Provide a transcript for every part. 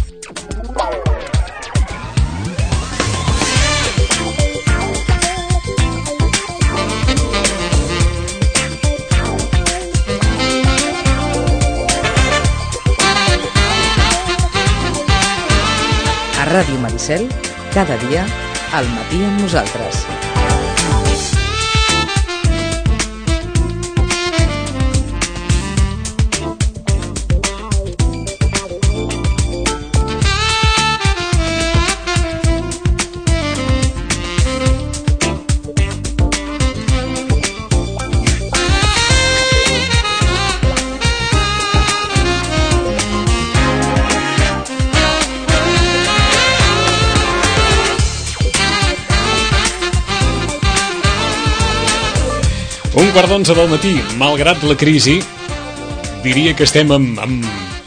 A Ràdio Maricel, cada dia, al matí amb nosaltres. Un quart d'11 del matí, malgrat la crisi, diria que estem amb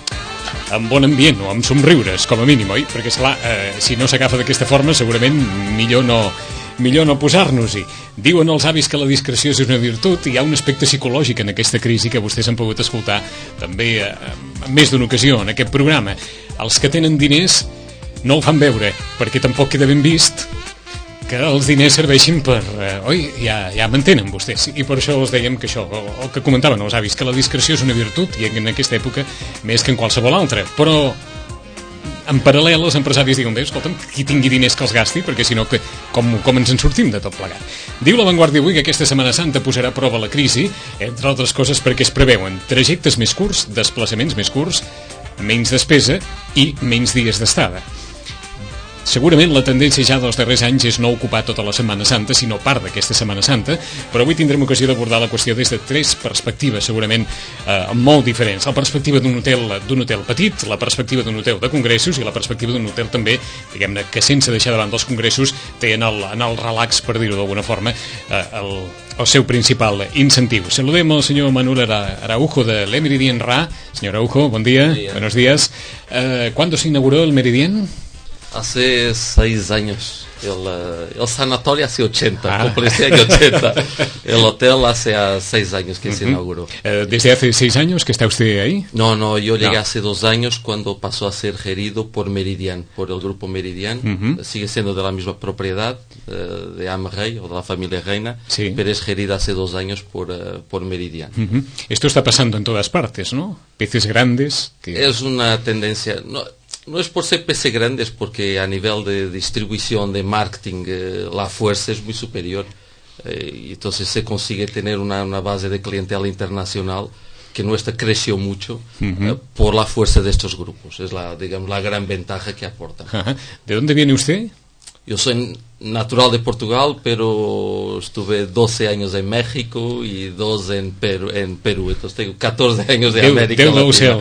bon ambient o amb somriures, com a mínim, oi? Perquè, esclar, si no s'agafa d'aquesta forma, segurament millor no posar-nos-hi. Diuen els avis que la discreció és una virtut i hi ha un aspecte psicològic en aquesta crisi que vostès han pogut escoltar també en més d'una ocasió en aquest programa. Els que tenen diners no el fan veure, perquè tampoc queda ben vist que els diners serveixin per... ja m'entenen vostès. I per això els dèiem que això, el que comentaven els avis, que la discreció és una virtut, i en aquesta època més que en qualsevol altra. Però, en paral·lel, els empresaris diuen, bé, escolta'm, qui tingui diners que els gasti, perquè si no, com ens en sortim de tot plegat? Diu La Vanguardia avui que aquesta Setmana Santa posarà a prova la crisi, entre altres coses perquè es preveuen trajectes més curts, desplaçaments més curts, menys despesa i menys dies d'estada. Segurament la tendència ja dels darrers anys és no ocupar tota la Setmana Santa, sinó part d'aquesta Setmana Santa, però avui tindrem ocasió d'abordar la qüestió des de tres perspectives, segurament molt diferents. La perspectiva d'un hotel petit, la perspectiva d'un hotel de congressos i la perspectiva d'un hotel també, diguem-ne, que sense deixar davant dels congressos té en el relax, per dir-ho d'alguna forma, el seu principal incentiu. Saludem al senyor Manuel Araujo de Le Méridien Ra. Señor Araujo, buen día. Buenos días. ¿Cuándo se inauguró el Méridien? Hace 6 años. El sanatorio hace 80, completé en 80. El hotel hace 6 años que se inauguró. ¿Desde hace 6 años que está usted ahí? No, yo llegué hace 2 años cuando pasó a ser gerido por Meridian, por el grupo Meridian. Sigue siendo de la misma propiedad, de Amrey o de la familia Reina, sí, pero es gerida hace 2 años por Meridian. Esto está pasando en todas partes, ¿no? Peces grandes. Es una tendencia... No es por ser peces grandes, porque a nivel de distribución, de marketing, la fuerza es muy superior. Y entonces se consigue tener una base de clientela internacional que nuestra creció mucho por la fuerza de estos grupos. Es la gran ventaja que aportan. ¿De dónde viene usted? Yo soy natural de Portugal, pero estuve 12 años en México y 2 en Perú. Entonces tengo 14 años de América Latina.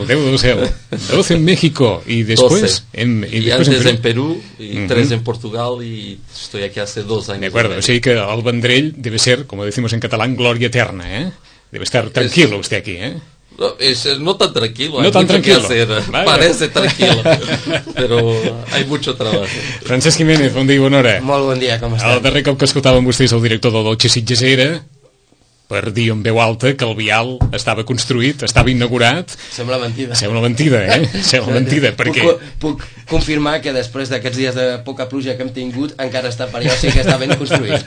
12 en México y después y antes en Perú y 3 en Portugal, y estoy aquí hace 2 años. De acuerdo, o sea que el Vendrell debe ser, como decimos en catalán, gloria eterna, ¿eh? Debe estar tranquilo usted aquí, ¿eh? No tan tranquilo, no tan tranquilo. Que hacer. Vale. Parece tranquilo, pero hay mucho trabajo. Francesc Jiménez, bon dia i bona hora. Molt bon dia, com estàs? El darrer cop que escoltàvem vostès el director del Dolce Sitges era per dir en veu alta que el vial estava construït, estava inaugurat. Sembla mentida, Sembla mentida, perquè... Puc confirmar que després d'aquests dies de poca pluja que hem tingut encara està per allà, o sigui que està ben construït.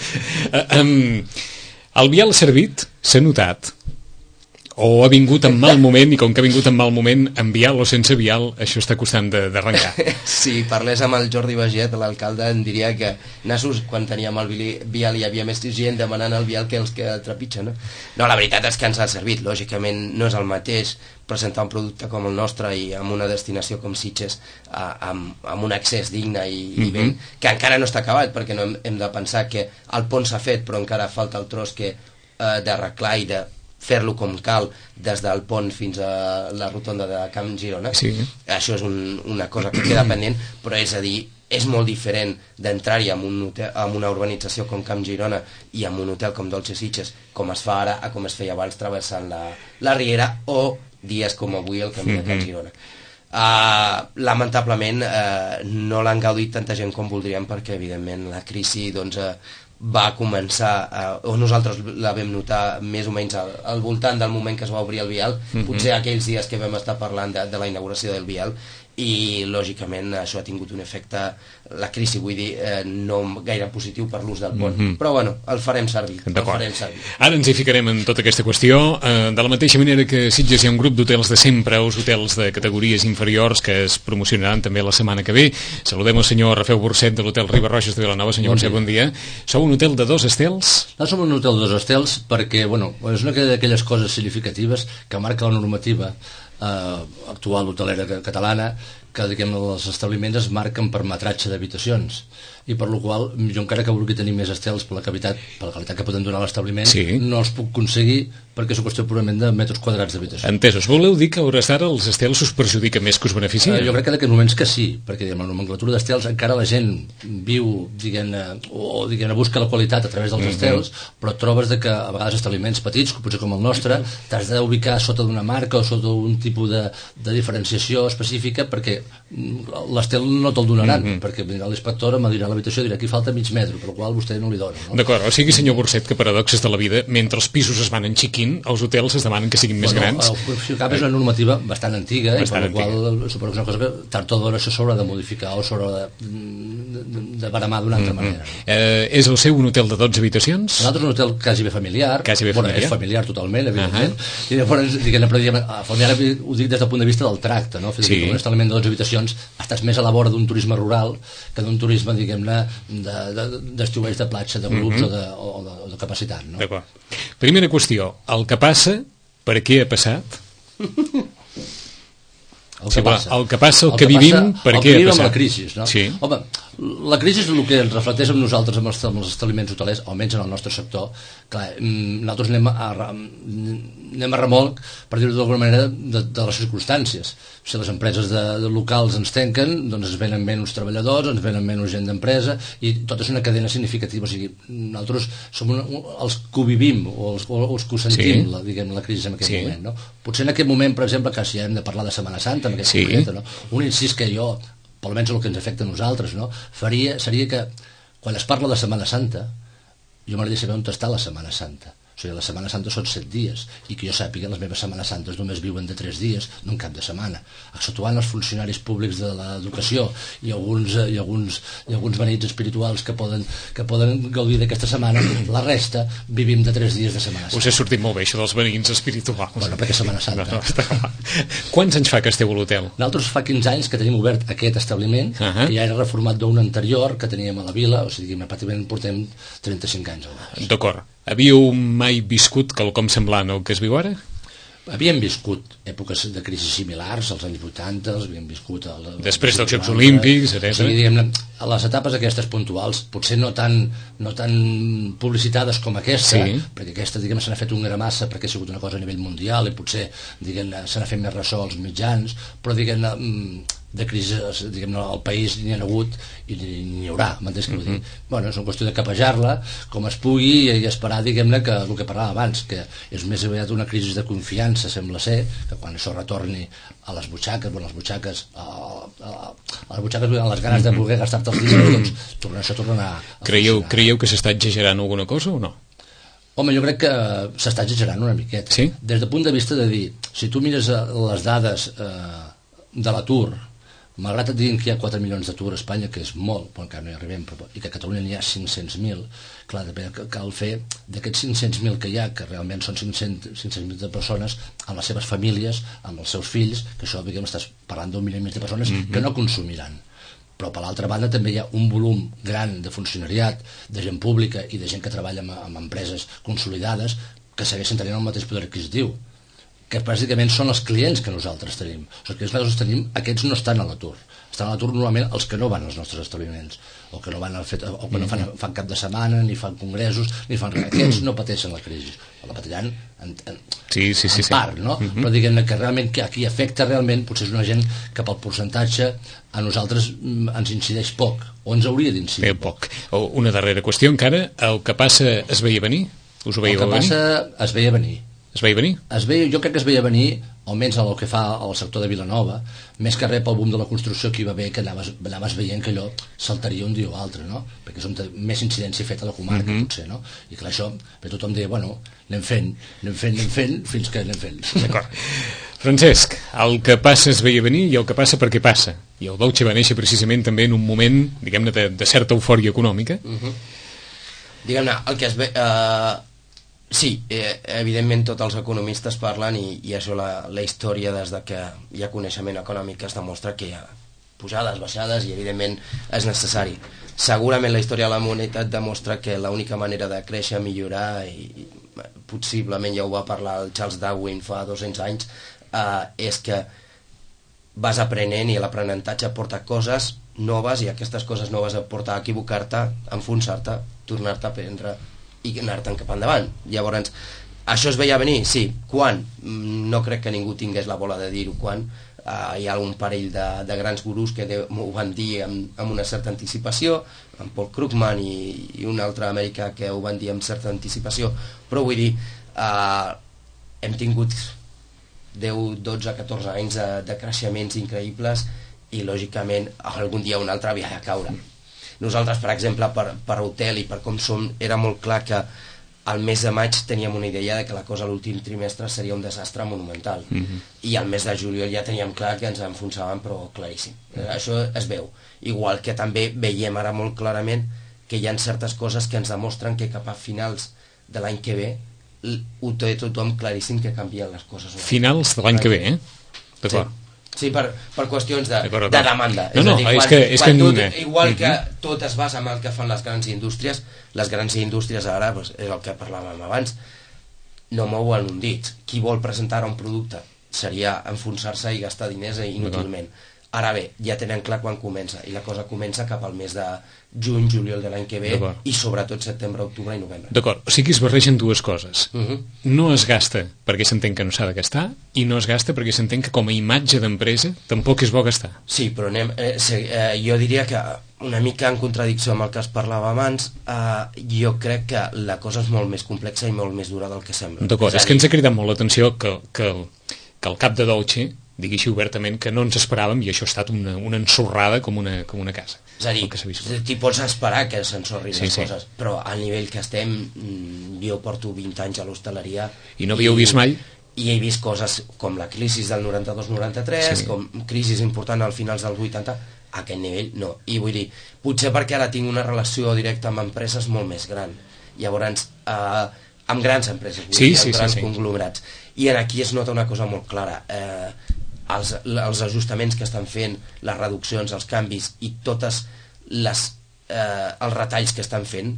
El vial servit s'ha notat, o ha vingut en mal moment, i com que ha vingut en mal moment, amb vial o sense vial, això està costant d'arrencar. Si parlés amb el Jordi Baget, l'alcalde, em diria que nassos, quan teníem el vial hi havia més gent demanant el vial que els que trepitgen, no? No, la veritat és que ens ha servit. Lògicament no és el mateix presentar un producte com el nostre i amb una destinació com Sitges, amb un accés digne i ben, que encara no està acabat, perquè no hem de pensar que el pont s'ha fet, però encara falta el tros d'arreglar i de fer-lo com cal des del pont fins a la rotonda de Camp Girona. Sí. Això és una cosa que queda pendent, però és a dir, és molt diferent d'entrar-hi en una urbanització com Camp Girona i en un hotel com Dolce Sitges, com es fa ara, a com es feia abans travessant la Riera, o dies com avui el camí de Camp Girona. Lamentablement no l'han gaudit tanta gent com voldríem, perquè evidentment la crisi va començar, o nosaltres la vam notar més o menys al voltant del moment que es va obrir el vial, potser aquells dies que vam estar parlant de la inauguració del vial, i lògicament això ha tingut un efecte, la crisi vull dir, no gaire positiu per l'ús del pont, però bueno, el farem servir. Ara ens hi ficarem en tota aquesta qüestió, de la mateixa manera que a Sitges hi ha un grup d'hotels de sempre, els hotels de categories inferiors que es promocionaran també la setmana que ve. Saludem el senyor Rafeu Burcet de l'hotel Riba-roges de Vilanova. Senyor Burcet, bon dia. Sou un hotel de 2 estels? No som un hotel de 2 estels perquè, bueno, és una d'aquelles coses significatives que marca la normativa actual hotelera catalana, que diguem, els establiments es marquen per metratge d'habitacions, i per la qual jo encara que vulgui tenir més estels per la qualitat que poden donar a l'establiment, no els puc aconseguir perquè és una qüestió purament de metres quadrats d'habitació. Entesos. Voleu dir que a hores d'ara els estels us perjudica més que us beneficia? Jo crec que en aquests moments que sí, perquè amb la nomenclatura d'estels encara la gent viu, diguem-ne, busca la qualitat a través dels estels, però trobes que a vegades establiments petits, potser com el nostre, t'has d'ubicar sota d'una marca o sota un tipus de diferenciació específica, perquè l'estel no te'l donaran, perquè vindrà l'inspector, em dirà l'habitació, dirà aquí falta mig metre, per la qual vostè no li dona. D'acord, o sigui, senyor Burcet, que paradoxes de la vida, mentre els pisos es van enxiquint, els hotels es demanen que siguin més grans. El cap és una normativa bastant antiga, i per la qual suposo que és una cosa que tard o d'hora s'haurà de modificar o s'haurà de baramar d'una altra manera. És el seu un hotel de 12 habitacions? Nosaltres un hotel quasi bé familiar. És familiar totalment, evidentment, i llavors, familiar ho dic des del punt de vista del tracte, no? Un establiment de 12 habitacions estàs més a la vora d'un turisme rural que d'un turisme, diguem-ne, d'estiueig de platja, de grups o de capacitat, no? D'acord. Primera qüestió, el que passa, per què ha passat? El que passa, el que vivim, per què ha passat? La crisi, no? Sí. Home, la crisi és el que ens reflecteix amb nosaltres, amb els establiments hotelers, almenys en el nostre sector. Clar, nosaltres anem a remolc, per dir-ho d'alguna manera, de les circumstàncies. Si les empreses locals ens tanquen, doncs ens venen menys treballadors, ens venen menys gent d'empresa, i tot és una cadena significativa. O sigui, nosaltres som els que ho vivim, o els que ho sentim, la crisi en aquest moment, no? Potser en aquest moment, per exemple, que si hem de parlar de Setmana Santa, en aquest concret, no? Un incís que jo, per almenys el que ens afecta a nosaltres, no? Seria que quan es parla de Setmana Santa, jo m'agradaria saber on està la Setmana Santa. O sigui, la Setmana Santa són 7 dies, i que jo sàpiga les meves Setmanes Santes només viuen de 3 dies, d'un cap de setmana. Exceptuant els funcionaris públics de l'educació i alguns benits espirituals que poden gaudir d'aquesta setmana, la resta vivim de 3 dies de Setmana Santa. Us ha sortit molt bé això dels benits espirituals. Bueno, perquè Setmana Santa. Quants anys fa que esteu a l'hotel? Nosaltres fa 15 anys que tenim obert aquest establiment, que ja era reformat d'un anterior que teníem a la vila, o sigui, pràcticament portem 35 anys. D'acord. Havíeu mai viscut quelcom semblant al que es viu ara? Havíem viscut èpoques de crisi similars, als anys 80, havíem viscut... Després dels Jocs Olímpics, etc. O sigui, diguem-ne, a les etapes aquestes puntuals, potser no tan publicitades com aquesta, perquè aquesta, diguem, se n'ha fet un gramassa perquè ha sigut una cosa a nivell mundial i potser, diguem-ne, se n'ha fet més ressò als mitjans, però, diguem-ne, de crisi, diguem-ne, al país n'hi ha hagut i n'hi haurà, m'entens què vull dir? Bueno, és una qüestió de capejar-la com es pugui i esperar, diguem-ne, que el que parlàvem abans, que és més aviat una crisi de confiança, sembla ser, que quan això retorni a les butxaques, a les ganes de voler gastar-te els diners, doncs això tornarà a Creieu que s'està exagerant alguna cosa o no? Home, jo crec que s'està exagerant una miqueta. Sí? Des del punt de vista de dir, si tu mires les dades de l'atur, malgrat et diguin que hi ha 4 milions d'atur a Espanya, que és molt, però encara no hi arribem, i que a Catalunya n'hi ha 500.000, clar, cal fer d'aquests 500.000 que hi ha, que realment són 500.000 de persones, amb les seves famílies, amb els seus fills, que això, diguem, estàs parlant d'1 milió i mig de persones que no consumiran. Però per l'altra banda també hi ha un volum gran de funcionariat, de gent pública i de gent que treballa amb empreses consolidades que segueixen tenint el mateix poder adquisitiu, que pràcticament són els clients que nosaltres tenim. Els clients que nosaltres tenim, aquests no estan a l'atur. Estan a l'atur normalment els que no van als nostres establiments, o que no van o que no fan cap de setmana, ni fan congressos, ni fan res. Aquests no pateixen la crisi. La patiran en part, no? Però diguem-ne que realment que aquí afecta realment, potser és una gent que pel percentatge a nosaltres ens incideix poc, o ens hauria d'incidir poc. Una darrera qüestió encara, el que passa es veia venir? Us ho veieu venir? El que passa es veia venir. Es veia venir? Jo crec que es veia venir almenys el que fa al sector de Vilanova, més que res pel boom de la construcció que hi va haver, que anaves veient que allò saltaria un dia o altre, no? Perquè és on té més incidència feta a la comarca, potser, no? I clar, això, tothom deia, bueno, anem fent, fins que anem fent. D'acord. Francesc, el que passa es veia venir i el que passa perquè passa. I el Dolce va néixer precisament també en un moment, diguem-ne, de certa eufòria econòmica. Diguem-ne, el que es ve... Sí, evidentment tots els economistes parlen i això la història des de que hi ha coneixement econòmic es demostra que hi ha pujades, baixades i evidentment és necessari. Segurament la història de la humanitat demostra que l'única manera de créixer, millorar i possiblement ja ho va parlar el Charles Darwin fa 200 anys és que vas aprenent i l'aprenentatge porta coses noves i aquestes coses noves et porta a equivocar-te, a enfonsar-te, tornar-te a aprendre i anar-te'n cap endavant. Llavors, això es veia venir? Sí. Quan? No crec que ningú tingués la bola de dir-ho quan. Hi ha un parell de grans gurús que ho van dir amb una certa anticipació, en Paul Krugman i un altre americà que ho van dir amb certa anticipació, però vull dir, hem tingut 10, 12, 14 anys de creixements increïbles i lògicament algun dia o un altre havia de caure. Nosaltres, per exemple, per hotel i per com som, era molt clar que al mes de maig teníem una idea de que la cosa a l'últim trimestre seria un desastre monumental. I al mes de juliol ja teníem clar que ens enfonsàvem, però claríssim. Això es veu. Igual que també veiem ara molt clarament que hi ha certes coses que ens demostren que cap a finals de l'any que ve ho té tothom claríssim que canvien les coses. Finals de l'any que ve, D'acord. Sí, per qüestions de demanda. No, és que igual que tot es basa en el que fan les grans indústries ara, és el que parlàvem abans, no mouen un dit. Qui vol presentar un producte seria enfonsar-se i gastar diners inútilment. Ara bé, ja tenen clar quan comença, i la cosa comença cap al mes de juny, juliol de l'any que ve, i sobretot setembre, octubre i novembre. D'acord, o sigui que es barregen dues coses. No es gasta perquè s'entén que no s'ha de gastar, i no es gasta perquè s'entén que com a imatge d'empresa tampoc és bo gastar. Sí, però jo diria que una mica en contradicció amb el que es parlava abans, jo crec que la cosa és molt més complexa i molt més dura del que sembla. D'acord, és que ens ha cridat molt l'atenció que el cap de Dolce digui així obertament que no ens esperàvem i això ha estat una ensorrada com una casa. És a dir, t'hi pots esperar que s'ensorrin les coses, però al nivell que estem, jo porto 20 anys a l'hostaleria i no havíeu vist mai? I he vist coses com la crisi del 92-93, com crisi important al finals del 80, a aquest nivell no. I vull dir, potser perquè ara tinc una relació directa amb empreses molt més gran. Llavors, amb grans empreses, amb grans conglomerats. I aquí es nota una cosa molt clara. Els ajustaments que estan fent, les reduccions, els canvis i tots els retalls que estan fent,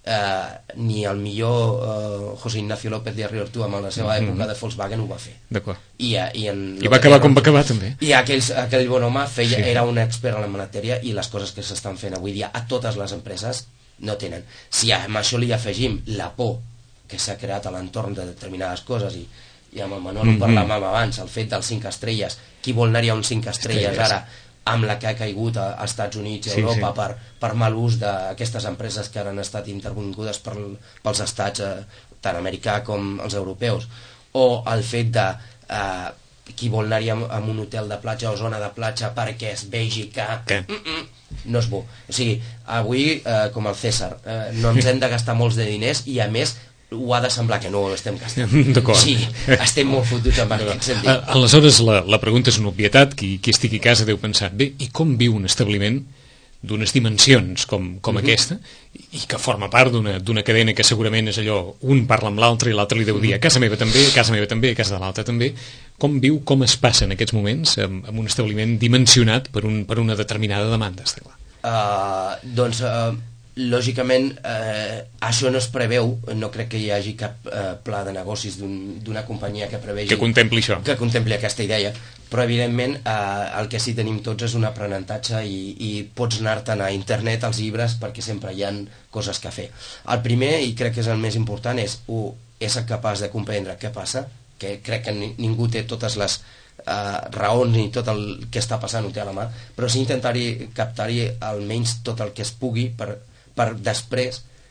ni el millor José Ignacio López de Riortú amb la seva època de Volkswagen ho va fer. D'acord. I va acabar com va acabar també. I aquell bon home era un expert en la matèria i les coses que s'estan fent avui dia a totes les empreses no tenen. Si amb això li afegim la por que s'ha creat a l'entorn de determinades coses i amb el Manuel ho parlàvem abans, el fet dels 5 estrelles, qui vol anar-hi a un 5 estrelles ara amb la que ha caigut als Estats Units i a Europa per mal ús d'aquestes empreses que ara han estat intervingudes pels estats tant americà com els europeus, o el fet de qui vol anar-hi a un hotel de platja o zona de platja perquè es vegi que no és bo. O sigui, avui, com el César, no ens hem de gastar molts de diners i a més ho ha de semblar que no estem gastant. D'acord. Sí, estem molt fotuts en aquest sentit. Aleshores, la pregunta és una obvietat. Qui estigui a casa deu pensar, bé, i com viu un establiment d'unes dimensions com aquesta, i que forma part d'una cadena que segurament és allò, un parla amb l'altre i l'altre li deu dir a casa meva també, a casa meva també, a casa de l'altre també. Com viu, com es passa en aquests moments amb un establiment dimensionat per una determinada demanda, està clar? Doncs lògicament això no es preveu, no crec que hi hagi cap pla de negocis d'una companyia que prevegi que contempli això, que contempli aquesta idea, però evidentment el que sí tenim tots és un aprenentatge i pots anar-te'n a internet, als llibres, perquè sempre hi ha coses que fer. El primer, i crec que és el més important, és ser capaç de comprendre què passa, que crec que ningú té totes les raons ni tot el que està passant ho té a la mà, però sí intentar-hi captar-hi almenys tot el que es pugui per després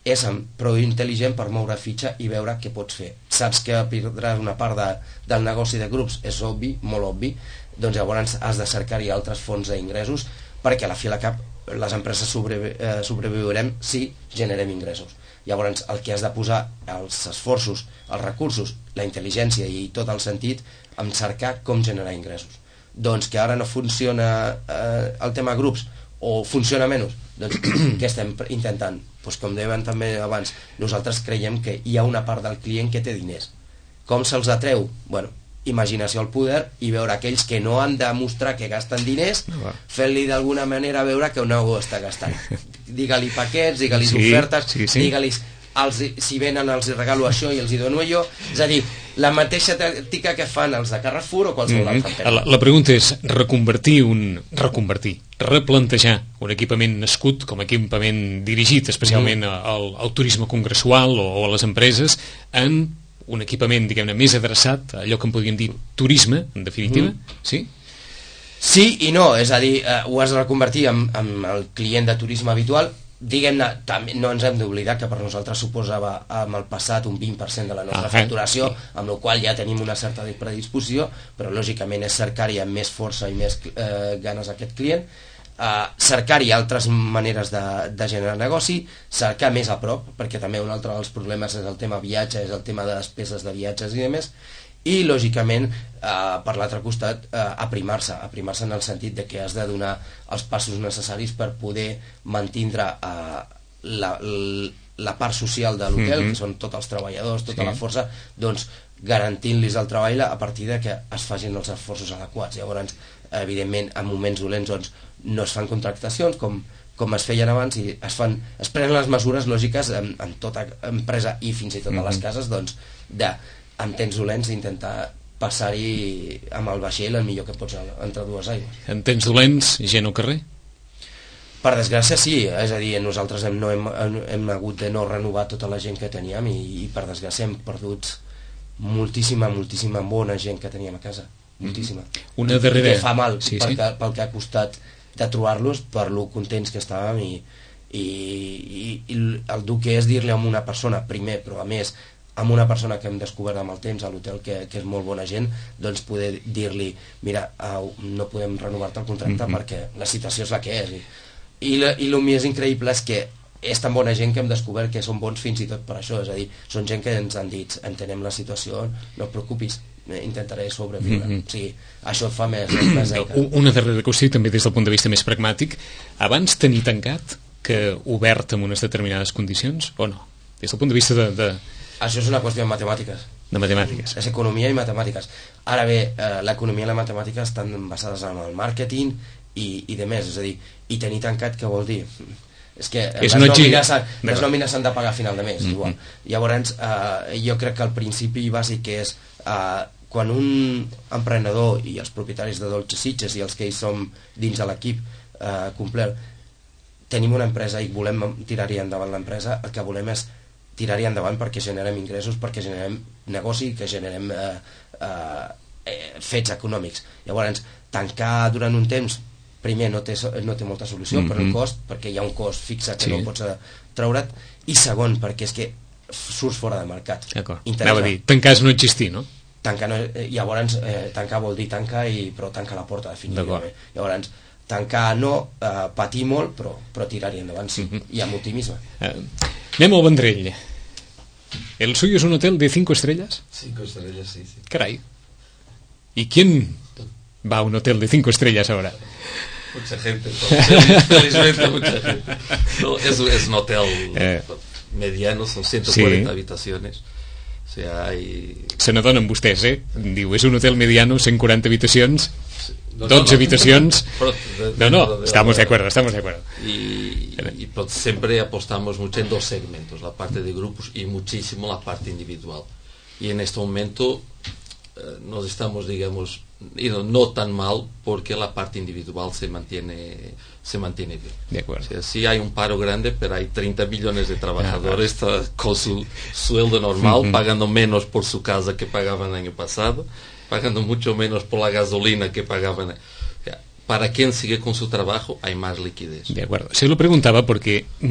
és prou intel·ligent per moure fitxa i veure què pots fer. Saps que perdràs una part del negoci de grups, és obvi, molt obvi, doncs llavors has de cercar-hi altres fonts d'ingressos, perquè a la fi a la cap les empreses sobreviurem si generem ingressos. Llavors el que has de posar els esforços, els recursos, la intel·ligència i tot el sentit en cercar com generar ingressos. Doncs que ara no funciona el tema grups o funciona menys, doncs què estem intentant? Doncs com deien també abans, nosaltres creiem que hi ha una part del client que té diners. Com se'ls atreu? Bueno, imaginació al poder i veure aquells que no han de mostrar que gasten diners, fent-li d'alguna manera veure que no ho està gastant. Digue-li paquets, digue-li ofertes, digue-li si venen els regalo això i els hi dono jo. És a dir, la mateixa tàctica que fan els de Carrefour o qualsevol altra empresa. La pregunta és replantejar un equipament nascut com a equipament dirigit especialment al turisme congressual o a les empreses en un equipament, diguem-ne, més adreçat a allò que en podríem dir turisme, en definitiva, sí? Sí i no, és a dir, ho has de reconvertir en el client de turisme habitual. Diguem-ne, no ens hem d'oblidar que per nosaltres suposava en el passat un 20% de la nostra facturació, amb la qual ja tenim una certa predisposició, però lògicament és cercar-hi amb més força i més ganes aquest client, cercar-hi altres maneres de generar negoci, cercar més a prop, perquè també un altre dels problemes és el tema viatge, és el tema de despeses de viatges i demés, i lògicament per l'altre costat aprimar-se en el sentit de que has de donar els passos necessaris per poder mantindre la part social de l'hotel, que són tots els treballadors, tota la força, doncs garantint-los el treball a partir de que es facin els esforços adequats. Llavors, evidentment, en moments dolents doncs, no es fan contractacions com es feien abans i es prenen les mesures lògiques en tota empresa i fins i tot a les cases, doncs, en temps dolents intentar passar-hi amb el vaixell el millor que pots entre dues aigües. En temps dolents, gent al carrer? Per desgràcia sí, és a dir, nosaltres hem hagut de no renovar tota la gent que teníem i per desgràcia hem perdut moltíssima bona gent que teníem a casa, moltíssima. Una darrera... I que fa mal pel que ha costat de trobar-los, per lo contents que estàvem i el dur que és dir-li a una persona primer, però a més amb una persona que hem descobert amb el temps a l'hotel que és molt bona gent, doncs poder dir-li mira, no podem renovar-te el contracte perquè la situació és la que és i el més increïble és que és tan bona gent que hem descobert que són bons fins i tot per això, és a dir, són gent que ens han dit entenem la situació, no et preocupis intentaré sobreviure, o sigui, això fa més una darrera qüestió també des del punt de vista més pragmàtic, abans tenir tancat que obert amb unes determinades condicions o no? Des del punt de vista de... Això és una qüestió de matemàtiques. De matemàtiques. És economia i matemàtiques. Ara bé, l'economia i la matemàtica estan basades en el màrqueting i de més, és a dir, i tenir tancat què vol dir? És que les nòmines s'han de pagar a final de mes, igual. Llavors, jo crec que el principi bàsic és quan un emprenedor i els propietaris de Dolce Sitges i els que hi som dins de l'equip complet tenim una empresa i volem tirar-hi endavant l'empresa, el que volem és tirar-hi endavant perquè generem ingressos, perquè generem negoci, que generem fets econòmics. Llavors, tancar durant un temps, primer no té molta solució per un cost, perquè hi ha un cost fixe que no pots treure't, i segon, perquè és que surts fora de mercat. Anava a dir, tancar és no existir, no? Llavors, tancar vol dir tancar, però tanca la porta definitivament. Llavors, tancar no, patir molt, però tirar-hi endavant, sí, i amb optimisme. Anem al Vendrell. ¿El suyo es un hotel de 5 estrellas? 5 estrellas, sí. Caray. ¿Y quién va a un hotel de 5 estrellas ahora? Mucha gente, felizmente mucha gente. No, es un hotel mediano, son 140 habitaciones. O sea, hay... Se n'adonen vostès, Diu, és un hotel mediano, 140 habitacions, 12 habitacions... No, estamos de acuerdo. Y siempre apostamos mucho en dos segmentos, la parte de grupos y muchísimo la parte individual. Y en este momento nos estamos, digamos, no tan mal porque la parte individual se mantiene bien. De acuerdo. O sea, sí hay un paro grande, pero hay 30 millones de trabajadores con su sueldo normal, pagando menos por su casa que pagaban el año pasado, pagando mucho menos por la gasolina que pagaban. Para quien sigue con su trabajo hay más liquidez. De acuerdo. Se lo preguntaba porque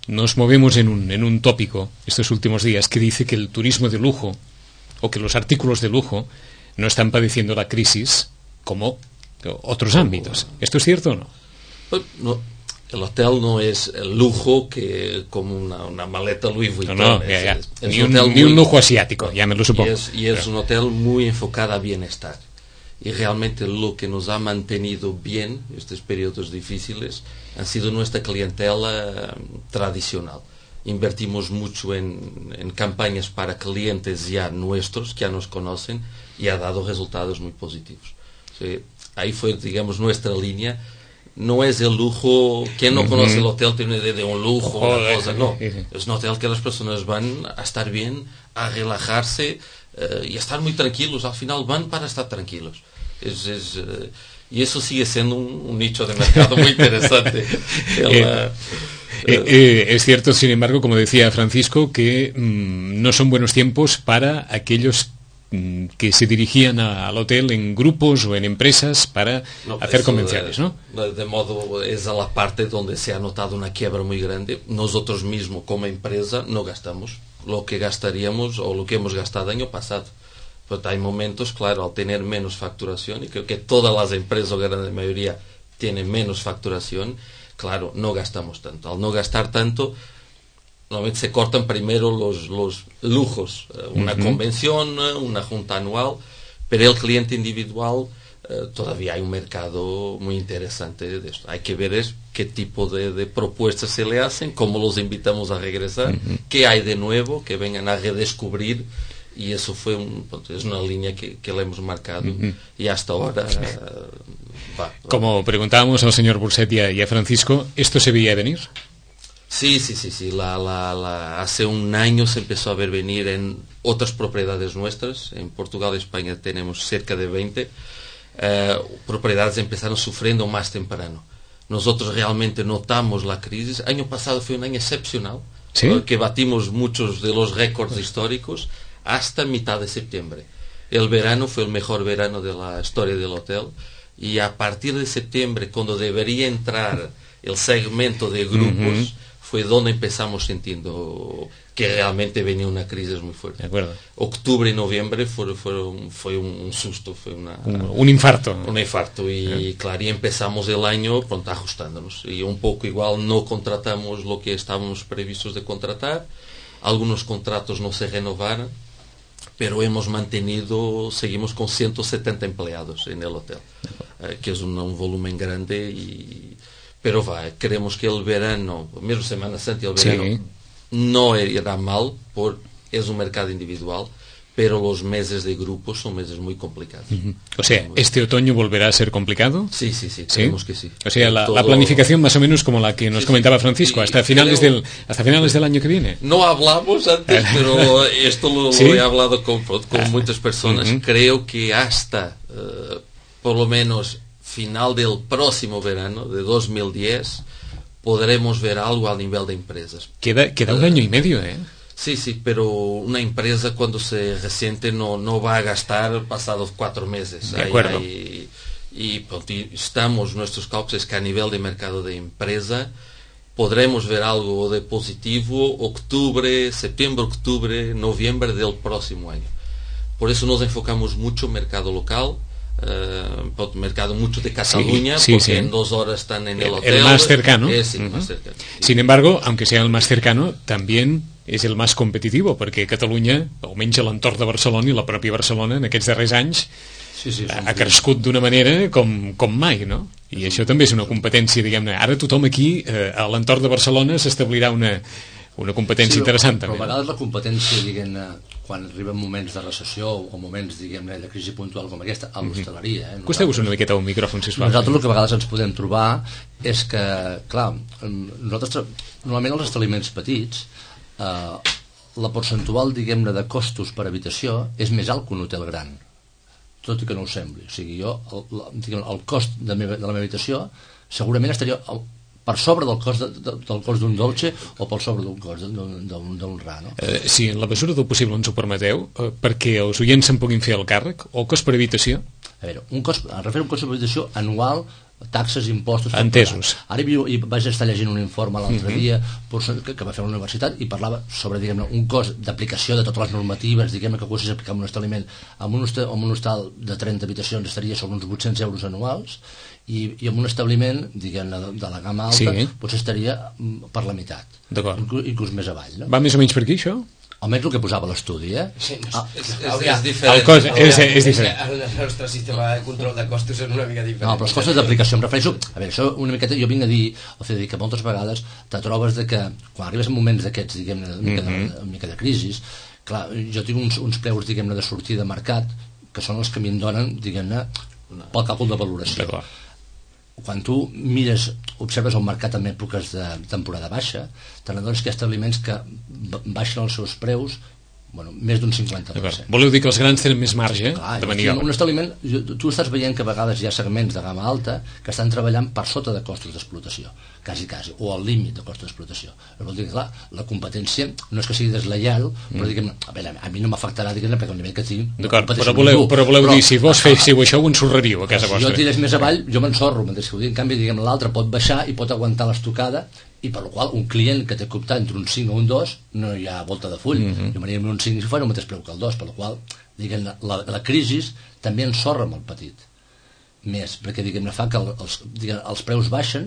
nos movemos en un tópico estos últimos días que dice que el turismo de lujo o que los artículos de lujo no están padeciendo la crisis como otros ámbitos. ¿Esto es cierto o no? Pues no, el hotel no es el lujo que como una maleta Louis Vuitton. No, es ni un un lujo asiático, ya me lo supongo. Y es un hotel muy enfocado a bienestar. Y realmente lo que nos ha mantenido bien estos periodos difíciles han sido nuestra clientela tradicional. Invertimos mucho en campañas para clientes ya nuestros, que ya nos conocen, y ha dado resultados muy positivos. Sí, ahí fue, digamos, nuestra línea. No es el lujo, quien no conoce el hotel tiene una idea de un lujo, una cosa, no. Es un hotel que las personas van a estar bien, a relajarse y a estar muy tranquilos. Al final van para estar tranquilos. Y eso sigue siendo un nicho de mercado muy interesante. Es cierto, sin embargo, como decía Francisco, que no son buenos tiempos para aquellos que se dirigían al hotel en grupos o en empresas para hacer convenciones, ¿no? De modo, es la parte donde se ha notado una quiebra muy grande. Nosotros mismos, como empresa, no gastamos lo que gastaríamos o lo que hemos gastado el año pasado. Pero hay momentos, claro, al tener menos facturación, y creo que todas las empresas, o gran mayoría, tienen menos facturación, claro, no gastamos tanto. Al no gastar tanto, normalmente se cortan primero los lujos, una convención, una junta anual, pero el cliente individual todavía hay un mercado muy interesante de esto. Hay que ver qué tipo de propuestas se le hacen, cómo los invitamos a regresar, qué hay de nuevo, que vengan a redescubrir. Y eso es una línea que le hemos marcado y hasta ahora va. Como preguntábamos al señor Burset y a Francisco, ¿esto se veía venir? Sí. Hace un año se empezó a ver venir en otras propiedades nuestras. En Portugal y España tenemos cerca de 20. Propiedades empezaron sufriendo más temprano. Nosotros realmente notamos la crisis. Año pasado fue un año excepcional, ¿sí? Que batimos muchos de los récords históricos hasta mitad de septiembre. El verano fue el mejor verano de la historia del hotel, y a partir de septiembre, cuando debería entrar el segmento de grupos, fue donde empezamos sintiendo que realmente venía una crisis muy fuerte. De acuerdo. Octubre y noviembre fue un susto, fue un infarto. Un infarto, y claro, y empezamos el año pronto ajustándonos, y un poco igual no contratamos lo que estábamos previstos de contratar, algunos contratos no se renovaron, pero seguimos con 170 empleados en el hotel, que es un volumen grande, pero creemos que el verano, mesmo Semana Santa, el verano no irá mal, es un mercado individual, pero los meses de grupos son meses muy complicados. O sea, ¿este otoño volverá a ser complicado? Sí, creemos que sí. O sea, la planificación más o menos como la que nos comentaba Francisco, hasta finales del año que viene. No hablamos antes, pero esto lo he hablado con muchas personas. Creo que hasta, por lo menos, final del próximo verano, de 2010, podremos ver algo a nivel de empresas. Queda un año y medio, ¿eh? Sí, pero una empresa cuando se resiente no va a gastar pasados 4 meses. De acuerdo. Y estamos, nuestros cálculos es que a nivel de mercado de empresa podremos ver algo de positivo septiembre, octubre, noviembre del próximo año. Por eso nos enfocamos mucho en mercado local, mercado mucho de Cataluña, porque en 2 horas están en el hotel. El más cercano. Más cercano. Sin embargo, aunque sea el más cercano, también és el més competitiu, perquè Catalunya, almenys a l'entorn de Barcelona i la pròpia Barcelona en aquests darrers anys ha crescut d'una manera com mai, no? I això també és una competència, diguem-ne. Ara tothom aquí, a l'entorn de Barcelona, s'establirà una competència interessant també. Però a vegades la competència, diguem-ne, quan arriben moments de recessió o moments, diguem-ne, de crisi puntual com aquesta, a l'hostaleria... Acosteu-vos una miqueta a un micròfon, sisplau. Nosaltres el que a vegades ens podem trobar és que, clar, nosaltres, normalment els establiments petits, la percentual, diguem-ne, de costos per habitació és més alt que un hotel gran, tot i que no ho sembli. O sigui, jo, el cost de la meva habitació segurament estaria per sobre del cost d'un dolce o per sobre del cost d'un ra, no? Sí, en la mesura del possible ens ho permeteu, perquè els oients se'n puguin fer el càrrec, o el cost per habitació? A veure, refer un cost per habitació anual taxes, impostos... Entesos. Ara vaig estar llegint un informe l'altre dia que va fer a la universitat i parlava sobre, diguem-ne, un cost d'aplicació de totes les normatives, diguem-ne, que costés aplicar en un establiment en un hostal de 30 habitacions estaria sobre uns 800 euros anuals i en un establiment, diguem-ne, de la gamma alta, potser estaria per la meitat. D'acord. Inclús més avall, no? Va més o menys per aquí, això? Almenys el que posava l'estudi, Sí, és diferent. El cost és diferent. El nostre sistema de control de costos és una mica diferent. No, però els costos d'aplicació em refereixo... A veure, això una miqueta... Jo vinc a dir, al fet de dir que moltes vegades te trobes de que, quan arribes a moments d'aquests, diguem-ne, una mica de crisi, clar, jo tinc uns preus, diguem-ne, de sortida de mercat, que són els que em donen, diguem-ne, pel càlcul de valoració. D'acord. Quan tu mires, observes el mercat en èpoques de temporada baixa, t'adones que hi ha establiments que baixen els seus preus més d'un 50%. Voleu dir que els grans tenen més marge de maniobra? Un establiment, tu estàs veient que a vegades hi ha segments de gamma alta que estan treballant per sota de costos d'explotació, quasi, o al límit de costos d'explotació. Vol dir que, clar, la competència no és que sigui deslleial, però diguem, a mi no m'afectarà, diguem, perquè el nivell que tinc... D'acord, però voleu dir, si vos féssiu això ho ensorraríeu a casa vostra. Si jo tirés més avall, jo m'ensorro, en canvi, diguem, l'altre pot baixar i pot aguantar l'estocada, i per la qual un client que té que optar entre un 5 o un 2 no hi ha volta de full. Jo m'aniria amb un 5 si fa el mateix preu que el 2, per la qual, diguem, la crisi també ensorra amb el petit més, perquè, diguem, fa que els preus baixen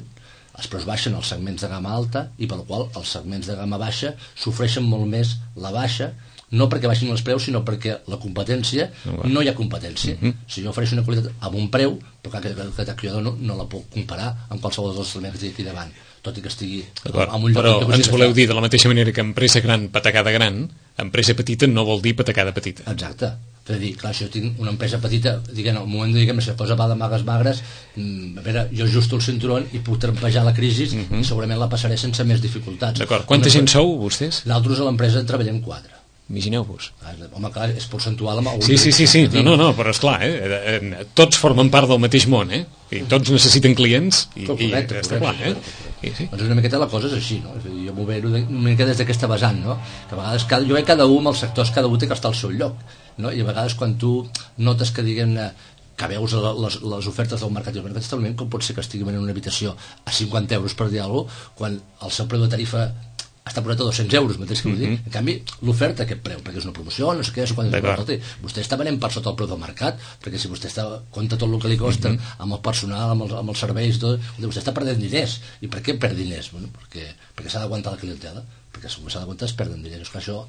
als segments de gamma alta i per la qual els segments de gamma baixa sofreixen molt més la baixa, no perquè baixin els preus, sinó perquè la competència, no hi ha competència. Si jo ofereixo una qualitat amb un preu, però que la qualitat que jo dono no la puc comparar amb qualsevol dels elements que tinc aquí davant, tot i que estigui en un lloc... Però ens voleu dir de la mateixa manera que empresa gran, patacada gran, empresa petita no vol dir patacada petita. Exacte. És a dir, clar, si jo tinc una empresa petita, diguem, al moment de, diguem, si posa va de magues magres, a veure, jo ajusto el cinturón i puc trampejar la crisi i segurament la passaré sense més dificultats. D'acord. Quanta gent sou, vostès? Nosaltres a l'empresa treballem 4. Imagineu-vos. Home, clar, és percentual amb... Sí. No, però esclar, tots formen part del mateix món, i tots necessiten clients i està clar, Doncs una miqueta la cosa és així, no? És a dir, jo m'ho veig una mica des d'aquesta vessant, no? Que a vegades jo veig cada un amb els sectors, cada un té que estar al seu lloc, no? I a vegades quan tu notes que, diguem-ne, que veus les ofertes del mercat i el mercat establiment, com pot ser que estiguin en una habitació a 50 euros per dir alguna cosa, quan el seu preu de tarifa està posat a 200 euros, mateix que vull dir. En canvi, l'oferta aquest preu, perquè és una promoció, no sé què, vostè està venent per sota el preu del mercat, perquè si vostè compta tot el que li costa amb el personal, amb els serveis, tot, vostè està perdent diners. I per què perd diners? Bueno, perquè s'ha d'aguantar la clientela, perquè si s'ha d'aguantar es perden diners. És que això,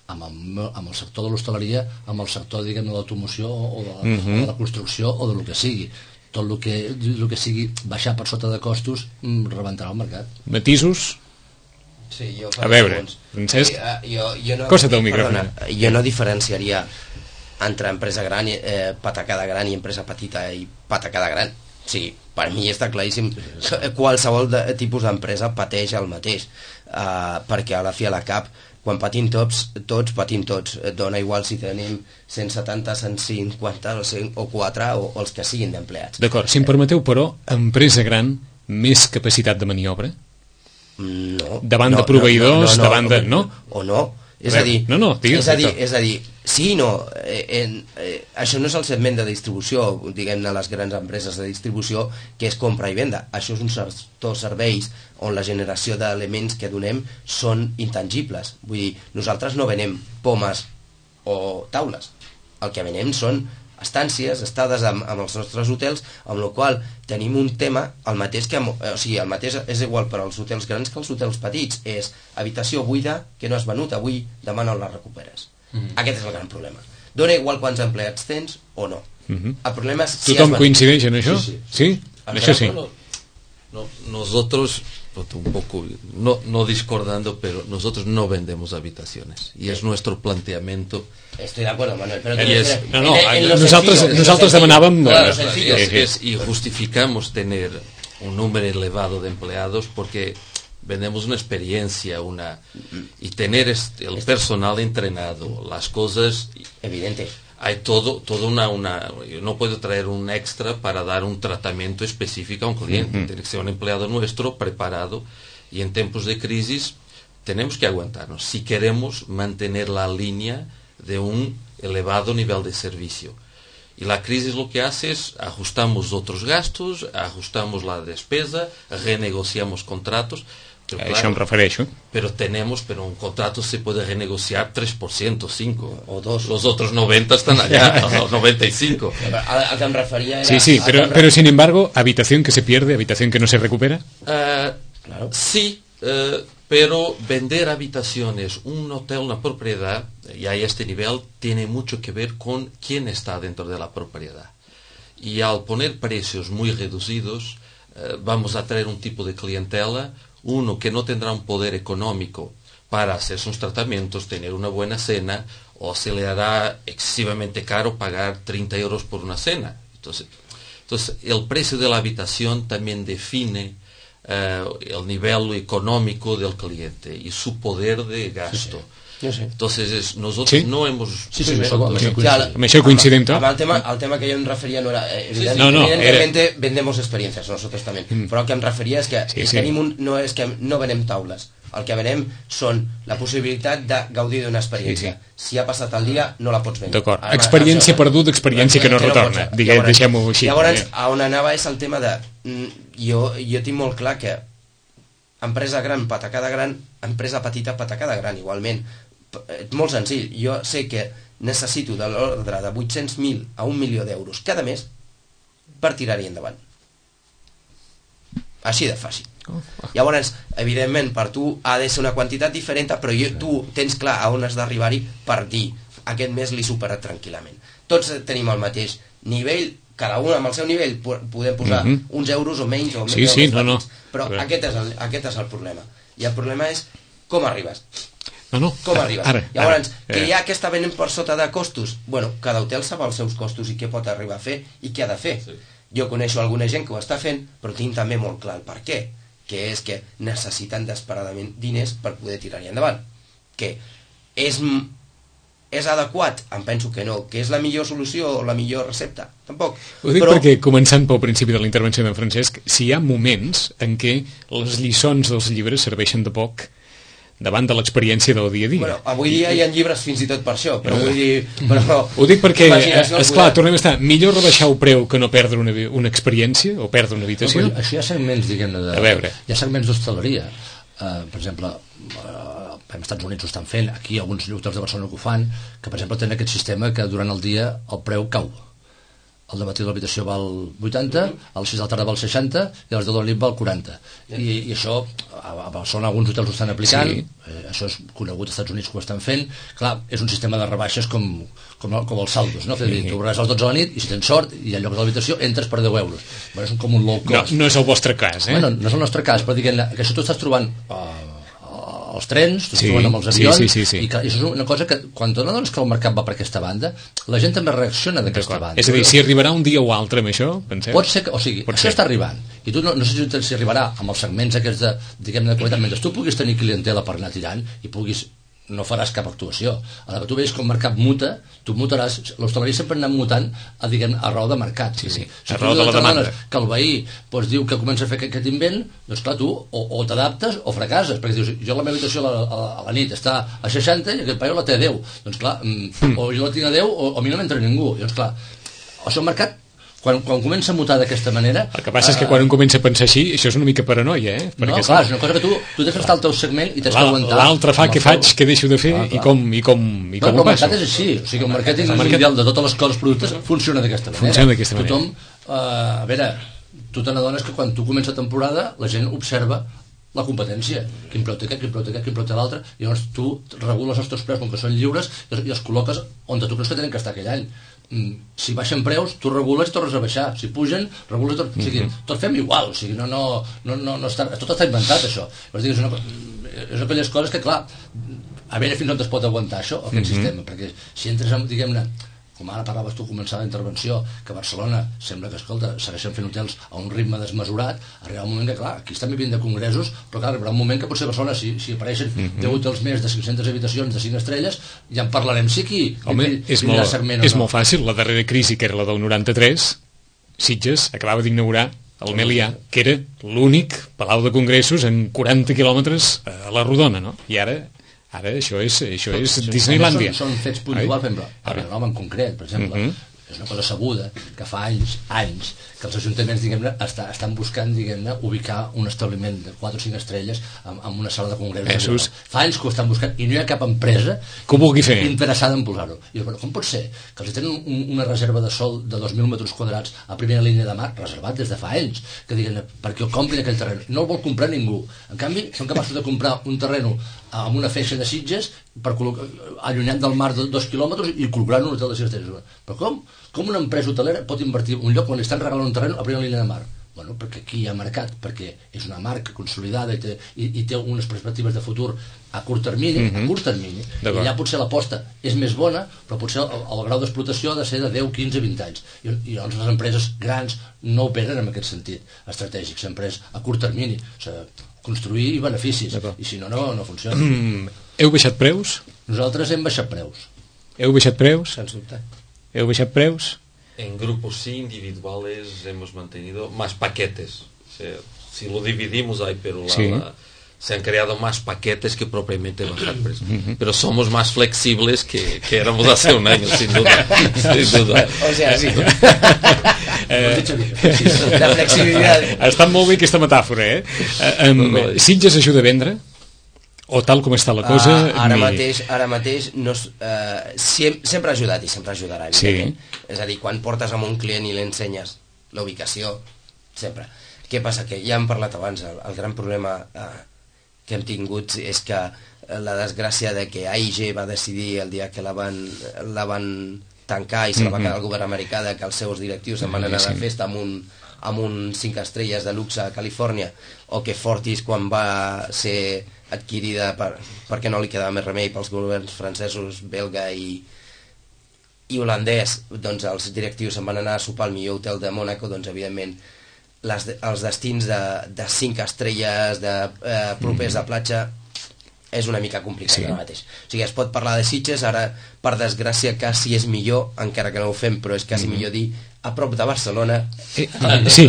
amb el sector de l'hostaleria, amb el sector, diguem, de l'automoció o de la construcció o del que sigui, tot el que sigui baixar per sota de costos rebentarà el mercat. Matisos? Sí, a veure, Francesc, costa't el micròfon. Jo no diferenciaria entre empresa gran, patacada gran i empresa petita i patacada gran. O sigui, per mi està claríssim, qualsevol tipus d'empresa pateix el mateix, perquè a la fi a la cap, quan patim tots patim tots. Dona igual si tenim 170, 150 o 4 o els que siguin d'empleats. D'acord, si em permeteu, però, empresa gran, més capacitat de maniobra? No. Davant de proveïdors, davant de... No? O no. És a dir, sí, no, això no és el segment de distribució, diguem-ne, les grans empreses de distribució, que és compra i venda. Això és un sector serveis on la generació d'elements que donem són intangibles. Vull dir, nosaltres no venem pomes o taules. El que venem són estàncies, estades amb els nostres hotels, amb la qual tenim un tema, el mateix és igual per als hotels grans que als hotels petits, és habitació buida que no has venut avui, demà no la recuperes. Aquest és el gran problema. Dona igual quants empleats tens o no. El problema és si tothom coincideix en això? Sí? Això sí. Nosotros, un poco, no discordando, pero nosotros no vendemos habitaciones y es nuestro planteamiento. Estoy de acuerdo, Manuel, pero nosotros demanàvem y justificamos tener un número elevado de empleados porque vendemos una experiencia, y tener el personal entrenado, las cosas evidente. Hay todo yo no puedo traer un extra para dar un tratamiento específico a un cliente. Tiene que ser un empleado nuestro preparado, y en tiempos de crisis tenemos que aguantarnos si queremos mantener la línea de un elevado nivel de servicio. Y la crisis lo que hace es ajustamos otros gastos, ajustamos la despesa, renegociamos contratos. Pero, Això em refereixo. Pero un contrato se puede renegociar 3%, 5%. O 2%. Los otros 90 están allá, los 95%. Al que em referia era... Sí, pero sin embargo, habitación que se pierde, habitación que no se recupera. Claro. Sí, pero vender habitaciones, un hotel, una propiedad, y a este nivel, tiene mucho que ver con quién está dentro de la propiedad. Y al poner precios muy reducidos, vamos a traer un tipo de clientela, uno que no tendrá un poder económico para hacer sus tratamientos, tener una buena cena, o se le hará excesivamente caro pagar 30 euros por una cena. Entonces el precio de la habitación también define el nivel económico del cliente y su poder de gasto. Sí. Entonces nosotros no hemos... Amb això coincidim tot. El tema que yo me refería no era... Evidentemente vendemos experiencias nosotros también, pero el que em referia és que no és que no venem taules, el que venem són la possibilitat de gaudir d'una experiència. Si ha passat el dia, no la pots vendre. D'acord. Experiència perduda, experiència que no retorna. Deixem-ho així. Llavors, a on anava és el tema de... Jo tinc molt clar que empresa gran, patacada gran, empresa petita, patacada gran, igualment. Molt senzill. Jo sé que necessito de l'ordre de 800.000 a 1 milió d'euros cada mes per tirar-hi endavant. Així de fàcil. Llavors, evidentment, per tu ha de ser una quantitat diferent, però tu tens clar a on has d'arribar-hi per dir aquest mes l'he superat tranquil·lament. Tots tenim el mateix nivell, cada un amb el seu nivell podem posar uns euros o menys o menys petits, però aquest és el problema. I el problema és com arribes. Com arribes. Llavors, que hi ha que està venent per sota de costos, bueno, cada hotel sap els seus costos i què pot arribar a fer i què ha de fer. Jo coneixo alguna gent que ho està fent, però tinc també molt clar el per què, que és que necessiten desesperadament diners per poder tirar-hi endavant. Que és adequat? Em penso que no. Que és la millor solució o la millor recepta? Tampoc. Ho dic perquè, començant pel principi de la intervenció d'en Francesc, si hi ha moments en què les lliçons dels llibres serveixen de poc davant de l'experiència del dia a dia. Bueno, avui dia hi ha llibres fins i tot per això, però vull dir... Ho dic perquè, esclar, tornem a estar, millor rebaixar el preu que no perdre una experiència o perdre una habitació. No, això hi ha segments, diguem-ne, a veure. Hi ha segments d'hostaleria. Per exemple, als Estats Units ho estan fent, aquí alguns hotels de Barcelona que ho fan, que per exemple tenen aquest sistema que durant el dia el preu cau. Al dematí de l'habitació val 80, a les 6 de la tarda val 60 i a les 10 de la nit val 40. I això, a Barcelona alguns hotels ho estan aplicant, això és conegut als Estats Units que ho estan fent. Clar, és un sistema de rebaixes com els saldos, no? Tu rebaixes a les 12 de la nit i si tens sort i al lloc de l'habitació entres per 10 euros. És com un low cost. No és el vostre cas, eh? No és el nostre cas, però diguem que això tu estàs trobant els trens, tu estàs trobant amb els avions, i això és una cosa que quan t'adones que el mercat va per aquesta banda, la gent també reacciona d'aquesta banda. És a dir, si arribarà un dia o altre amb això, penseu? Pot ser que, o sigui, això està arribant, i tu no sé si arribarà amb els segments aquests de, diguem-ne, de qualitat, mentre tu puguis tenir clientela per anar tirant i puguis, no faràs cap actuació. A la que tu veus que el mercat muta, tu mutaràs, l'hostaleria sempre ha anat mutant a raó de mercat. Si a raó de la demanda. Que el veí diu que comença a fer aquest invent, doncs clar, tu o t'adaptes o fracasses, perquè dius, jo la meva habitació a la nit està a 60 i aquest paio la té a 10. Doncs clar, o jo la tinc a 10 o a mi no m'entra ningú. Doncs clar, el seu mercat, quan comença a mutar d'aquesta manera... El que passa és que quan un comença a pensar així, això és una mica paranoia, eh? No, clar, és una cosa que tu tens que estar al teu segment i tens que aguantar... L'altre fa què faig, què deixo de fer i com ho passo. El mercat és així, o sigui, el màrqueting mundial de totes les coses productes funciona d'aquesta manera. Tothom, a veure, tu te n'adones que quan tu comença temporada la gent observa la competència, quin preu té aquest, quin preu té l'altre, i llavors tu regules els teus preus com que són lliures i els col·loques on tu creus que tenen que estar aquell any. Si baixen preus, tu regules i tornes a baixar. Si pugen, regules i tornes... O sigui, tot fem igual, o sigui, tot està inventat, això. És aquelles coses que, clar, a veure fins on es pot aguantar això, aquest sistema, perquè si entres, diguem-ne, com ara parlaves tu començar la intervenció, que a Barcelona sembla que, escolta, segueixen fent hotels a un ritme desmesurat, arriba un moment que, clar, aquí estan vivint de congressos, però clar, arribarà un moment que potser a Barcelona, si apareixen 10 hotels més de 500 habitacions de 5 estrelles, ja en parlarem si aquí. Home, és molt fàcil, la darrera crisi, que era la del 93, Sitges acabava d'inaugurar el Melià, que era l'únic palau de congressos en 40 quilòmetres a la rodona, no? I ara això és Disneylàndia. Són fets puntuals, per exemple, a Vilanova en concret, per exemple, és una cosa sabuda, que fa anys, que els ajuntaments, diguem-ne, estan buscant, diguem-ne, ubicar un establiment de 4 o 5 estrelles amb una sala de congressos. Fa anys que ho estan buscant i no hi ha cap empresa que ho vulgui fer interessada en posar-ho. I però com pot ser que els tenen una reserva de sol de 2.000 metres quadrats a primera línia de mar, reservat des de fa anys, que diguen perquè el comprin aquell terreny? No el vol comprar ningú. En canvi, són capaços de comprar un terreno amb una feixa de Sitges allunyat del mar de 2 quilòmetres i col·locar un hotel de 6 estrelles. Però com una empresa hotelera pot invertir un lloc on li estan regalant un terreny a primera línia de mar? Bueno, perquè aquí hi ha mercat, perquè és una marca consolidada i té unes perspectives de futur a curt termini, i allà potser l'aposta és més bona, però potser el grau d'explotació ha de ser de 10, 15, 20 anys. I llavors les empreses grans no operen en aquest sentit estratègic, sempre és a curt termini, o sigui, construir beneficis, i si no, no funciona. Heu baixat preus? Nosaltres hem baixat preus. Heu baixat preus? Sens dubte. ¿Heu baixat preus? En grupos sí, individuales hemos mantenido más paquetes. O sea, si lo dividimos ahí, pero se han creado más paquetes que propiamente bajar precios. Pero somos más flexibles que éramos hace un año, sin duda. Sin duda. O sea, sí. La flexibilitat. Està molt bé aquesta metàfora, Sitges ajuda a vendre? O tal com està la cosa... Ara mateix no, sempre ha ajudat i sempre ajudarà, evidentment. És a dir, quan portes amb un client i l'ensenyes la ubicació, sempre. Què passa? Que ja hem parlat abans, el gran problema que hem tingut és que la desgràcia de que AIG va decidir el dia que la van tancar i se la va quedar el govern americà, que els seus directius se'n van anar de festa amb un 5 estrelles de luxe a Califòrnia, o que Fortis, quan va ser adquirida perquè no li quedava més remei pels governs francesos, belga i holandès, doncs els directius se'n van anar a sopar al millor hotel de Mònaco, doncs evidentment els destins de 5 estrelles propers de platja és una mica complicat ara mateix. O sigui, es pot parlar de Sitges, ara per desgràcia quasi és millor, encara que no ho fem, però és quasi millor dir a prop de Barcelona. Sí.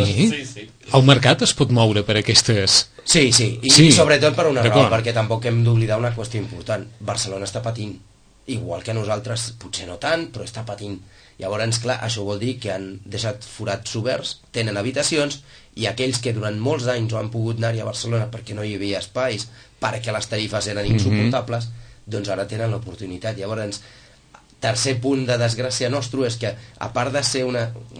El mercat es pot moure per aquestes... Sí, i sobretot per una raó, perquè tampoc hem d'oblidar una qüestió important. Barcelona està patint, igual que nosaltres, potser no tant, però està patint. Llavors, clar, això vol dir que han deixat forats oberts, tenen habitacions, i aquells que durant molts anys no han pogut anar-hi a Barcelona perquè no hi havia espais, perquè les tarifes eren insuportables, doncs ara tenen l'oportunitat. Llavors, tercer punt de desgràcia nostre és que, a part de ser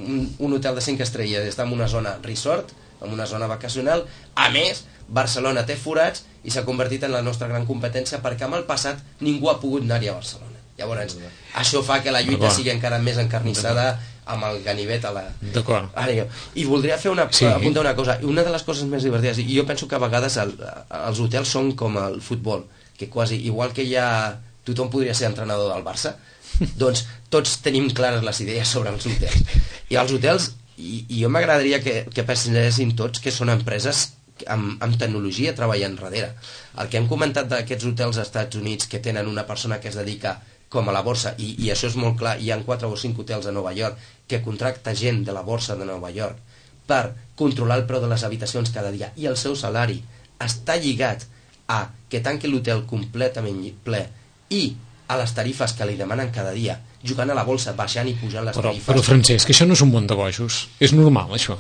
un hotel de 5 estrelles, està en una zona resort, en una zona vacacional, a més, Barcelona té forats i s'ha convertit en la nostra gran competència perquè en el passat ningú ha pogut anar-hi a Barcelona. Llavors, això fa que la lluita sigui encara més encarnissada amb el ganivet a la... D'acord. I voldria fer apuntar una cosa. Una de les coses més divertides, i jo penso que a vegades els hotels són com el futbol, que quasi, igual que tothom podria ser entrenador del Barça, doncs tots tenim clares les idees sobre els hotels. I els hotels, i jo m'agradaria que pensessin tots que són empreses amb tecnologia treballant darrere. El que hem comentat d'aquests hotels als Estats Units que tenen una persona que es dedica com a la borsa, i això és molt clar, hi ha 4 o 5 hotels a Nova York que contracta gent de la borsa de Nova York per controlar el preu de les habitacions cada dia, i el seu salari està lligat a que tanqui l'hotel completament ple i a les tarifes que li demanen cada dia, jugant a la bolsa, baixant i pujant les tarifes. Però Francesc, això no és un món de bojos. És normal, això.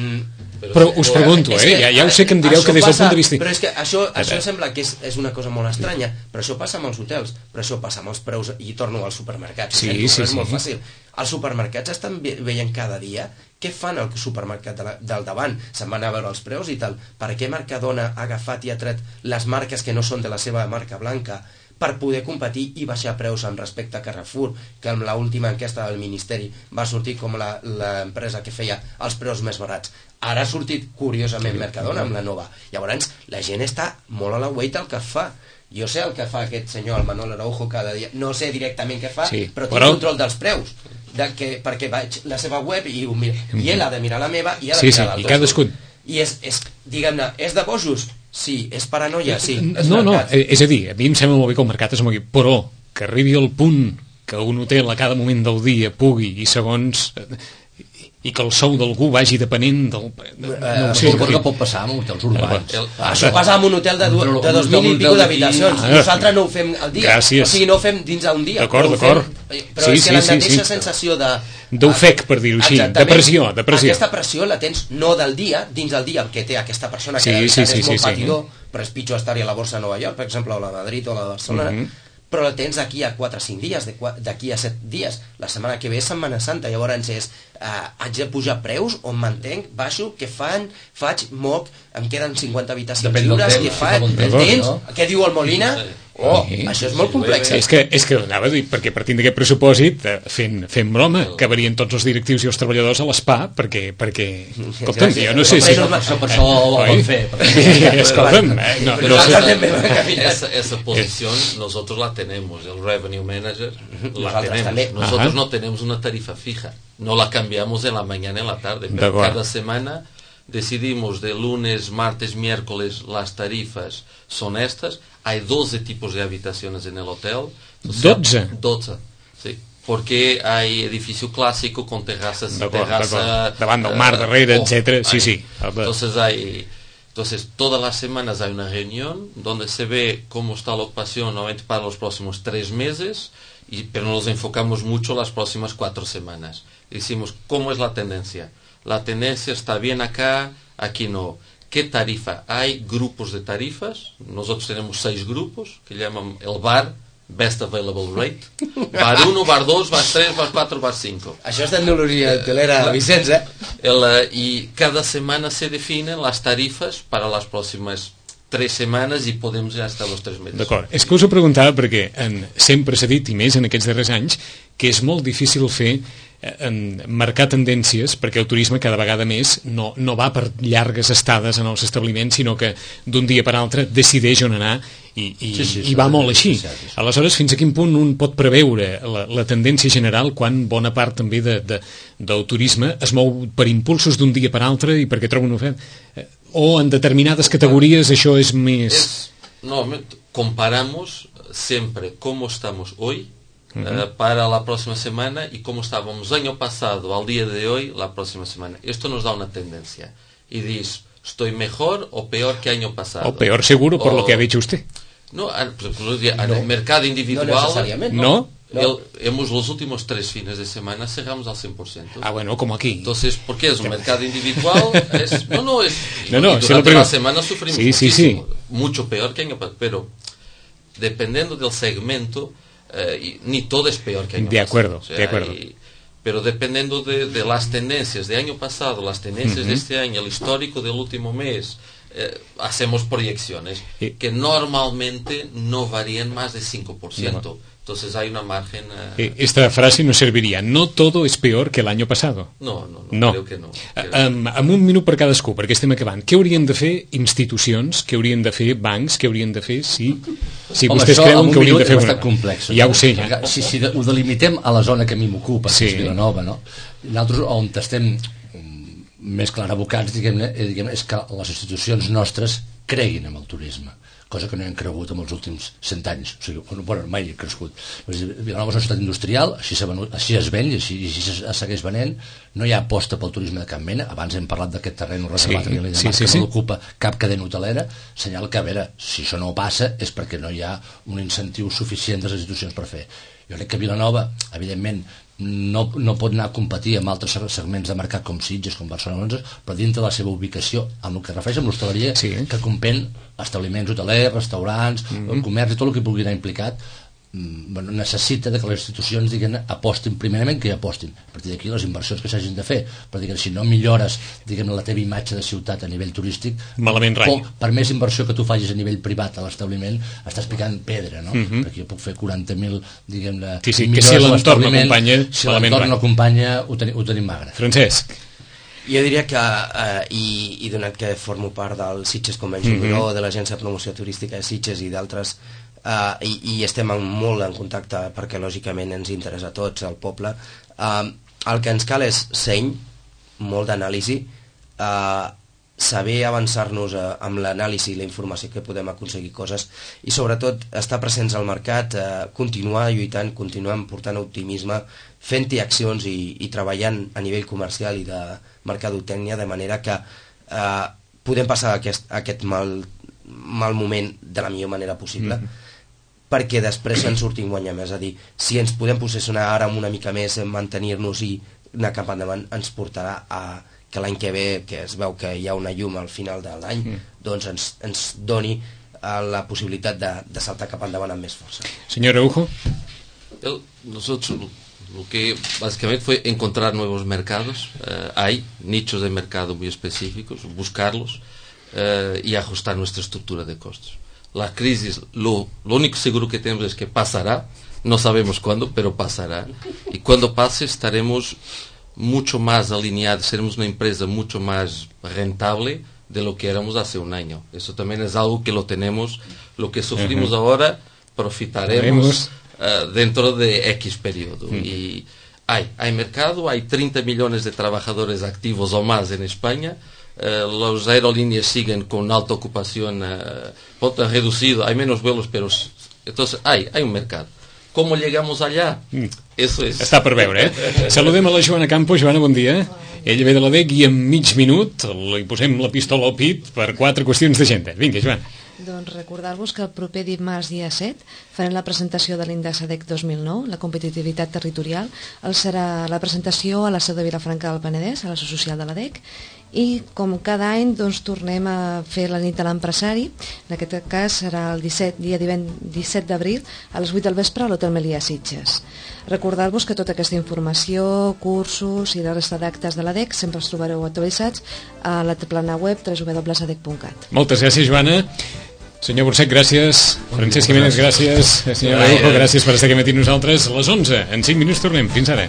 Però us pregunto, ja ho sé que em direu que des del punt de vista... Però és que això sembla que és una cosa molt estranya, però això passa amb els hotels, però això passa amb els preus, i torno als supermercats. Sí. És molt fàcil. Els supermercats estan veient cada dia què fan al supermercat del davant. Se'n van a veure els preus i tal. Per què Mercadona ha agafat i ha tret les marques que no són de la seva marca blanca per poder competir i baixar preus amb respecte a Carrefour, que en l'última enquesta del Ministeri va sortir com l'empresa que feia els preus més barats. Ara ha sortit, curiosament, Mercadona amb la nova. Llavors, la gent està molt a la guaita el que fa. Jo sé el que fa aquest senyor, el Manol Araujo, cada dia. No sé directament què fa, però tinc control dels preus. Perquè vaig a la seva web i ho mira. I ell ha de mirar la meva i ha de mirar l'altre. I cadascun. I diguem-ne, és de bojos? Sí. És paranoia? Sí. No, és a dir, a mi em sembla molt bé que el mercat es mogui, però que arribi al punt que un hotel a cada moment del dia pugui, i segons... i que el sou d'algú vagi depenent del... No ho sé, que pot passar amb hotels urbans. Això passa amb un hotel de 2.000 i pico d'habitacions. Nosaltres no ho fem al dia. Gràcies. O sigui, no ho fem dins d'un dia. D'acord. Però és que la mateixa sensació de... d'ofec, per dir-ho així, de pressió. Aquesta pressió la tens no del dia, dins del dia, que té aquesta persona que és molt patidor, però és pitjor estar-hi a la borsa de Nova York, per exemple, o a la de Madrid o a la de Barcelona, però la tens d'aquí a 4 o 5 dies, d'aquí a 7 dies. La setmana que ve és Setmana Santa, llavors és haig de pujar preus, on mantenc, baixo, què faig, moc, em queden 50 habitacions lliures, què faig, entens? Què diu el Molina? Això és molt complex. És que anava a dir, perquè partint d'aquest pressupòsit, fent broma, acabarien tots els directius i els treballadors a l'SPA, perquè escolta'm, jo no sé si... Per això ho van fer. Escolta'm, esa posición nosotros la tenemos, el Revenue Manager la tenemos. Nosotros no tenemos una tarifa fija, no la cambiamos en la mañana y en la tarde, pero cada semana decidimos de lunes, martes, miércoles las tarifas son estas. Hay 12 tipos de habitaciones en el hotel. ¿12? 12, sí. Porque hay edificio clásico con terraza davant del mar darrere, etcétera. Sí. Entonces todas las semanas hay una reunión donde se ve cómo está la ocupación normalmente para los próximos 3 meses, pero nos enfocamos mucho las próximas 4 semanas. Decimos, ¿cómo es la tendencia? La tendencia está bien acá, aquí no. ¿Qué tarifa? Hay grupos de tarifas. Nosotros tenemos 6 grupos que llaman el BAR, Best Available Rate. BAR 1, BAR 2, BAR 3, BAR 4, BAR 5. Això és tecnologia hotelera, Vicenç, Y cada semana se definen las tarifas para las próximas 3 semanas i podem ja estar els 3 mesos. D'acord, és que us ho preguntava perquè sempre s'ha dit, i més en aquests darrers anys, que és molt difícil marcar tendències, perquè el turisme cada vegada més no va per llargues estades en els establiments, sinó que d'un dia per altre decideix on anar i va molt així. Aleshores, fins a quin punt un pot preveure la tendència general quan bona part també del turisme es mou per impulsos d'un dia per altre i perquè troba una oferta? O en determinades categories això és més... Comparamos siempre cómo estamos hoy para la próxima semana y cómo estábamos año pasado al día de hoy la próxima semana. Esto nos da una tendencia y dices, ¿estoy mejor o peor que año pasado? O peor seguro por lo que ha dicho usted. No, en el mercado individual no necesariamente. ¿No? Hemos los últimos 3 fines de semana cerramos al 100%. Ah, bueno, como aquí. Entonces, ¿por qué es un mercado individual? Durante la semana sufrimos muchísimo, sí. Mucho peor que año pasado, pero dependiendo del segmento, ni todo es peor que año pasado. De acuerdo. Pero dependiendo de las tendencias de año pasado, las tendencias de este año, el histórico del último mes, hacemos proyecciones que normalmente no varían más de 5%. Entonces hay una margen... Esta frase nos serviría. No todo es peor que el año pasado. No, creo que no. Amb un minut per cadascú, perquè estem acabant. Què haurien de fer institucions, què haurien de fer bancs, què haurien de fer si vostès creuen que haurien de fer... Home, complex. Ja ho sé, ja. Si ho delimitem a la zona que a mi m'ocupa, que és Vilanova, no? Nosaltres on estem més clar abocats, diguem-ne, és que les institucions nostres creguin en el turisme, cosa que no hem cregut en els últims 100 anys. O sigui, mai he crescut. Vilanova és una ciutat industrial, així es ven i així es segueix venent. No hi ha aposta pel turisme de cap mena. Abans hem parlat d'aquest terreny reservat que no l'ocupa cap cadena hotelera. Senyal que, a veure, si això no passa és perquè no hi ha un incentiu suficient de les institucions per fer. Jo crec que Vilanova, evidentment, no pot anar a competir amb altres segments de mercat com Sitges, com Barcelona, però dintre de la seva ubicació, amb el que refereix amb l'hostaleria, que comprèn establiments hotelers, restaurants, comerç i tot el que pugui anar implicat, necessita que les institucions apostin primerament, que hi apostin. A partir d'aquí les inversions que s'hagin de fer, però si no millores la teva imatge de ciutat a nivell turístic, malament rai. Per més inversió que tu facis a nivell privat a l'establiment, estàs picant pedra, no? Perquè jo puc fer 40.000, diguem-ne, que si l'entorn acompanya, si l'entorn acompanya ho tenim magre. Francesc. Jo diria que, i donat que formo part del Sitges Convention Bureau, de l'Agència de Promoció Turística de Sitges i d'altres, i estem molt en contacte perquè lògicament ens interessa a tots, al poble, el que ens cal és seny, molt d'anàlisi, saber avançar-nos amb l'anàlisi i la informació que podem aconseguir coses i sobretot estar presents al mercat, continuar lluitant, continuar portant optimisme, fent-hi accions i treballant a nivell comercial i de mercadotècnia de manera que podem passar aquest mal moment de la millor manera possible perquè després en sortim guanyar més. És a dir, si ens podem posicionar ara una mica més, mantenir-nos i anar cap endavant, ens portarà a que l'any que ve, que es veu que hi ha una llum al final de l'any, doncs ens doni la possibilitat de saltar cap endavant amb més força. Señor Araujo. Nosotros lo que básicamente fue encontrar nuevos mercados. Hay nichos de mercado muy específicos, buscarlos y ajustar nuestra estructura de costos. La crisis, lo único seguro que tenemos es que pasará, no sabemos cuándo, pero pasará. Y cuando pase estaremos mucho más alineados, seremos una empresa mucho más rentable de lo que éramos hace un año. Eso también es algo que lo tenemos, lo que sufrimos ahora, profitaremos dentro de X periodo. Y hay mercado, hay 30 millones de trabajadores activos o más en España. Las aerolíneas siguen con alta ocupación, reducido, hay menos vuelos, pero entonces hay un mercado. ¿Cómo llegamos allá? Eso es. Està per veure, Saludem a la Joana Campos. Joana, bon dia. Ella ve de l'ADEC i en mig minut li posem la pistola al pit per 4 qüestions d'agenda. Vinga, Joana. Doncs recordar-vos que el proper dimarts dia 7 farem la presentació de l'índex ADEC 2009, la competitivitat territorial. Serà la presentació a la seu de Vilafranca del Penedès, a la seu social de l'ADEC, i com cada any doncs, tornem a fer la nit de l'empresari. En aquest cas serà el 17 d'abril a les 8 del vespre a l'Hotel Melià Sitges. Recordar-vos que tota aquesta informació, cursos i la resta d'actes de l'ADEC sempre els trobareu actualitzats a la plana web www.adec.cat. Moltes gràcies, Joana. Senyor Burcet, gràcies. Francesc Jiménez, gràcies. Senyor Araujo, gràcies per estar aquí amb nosaltres. A les 11, en 5 minuts tornem. Fins ara.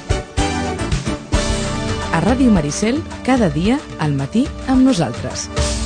A Ràdio Maricel, cada dia al matí amb nosaltres.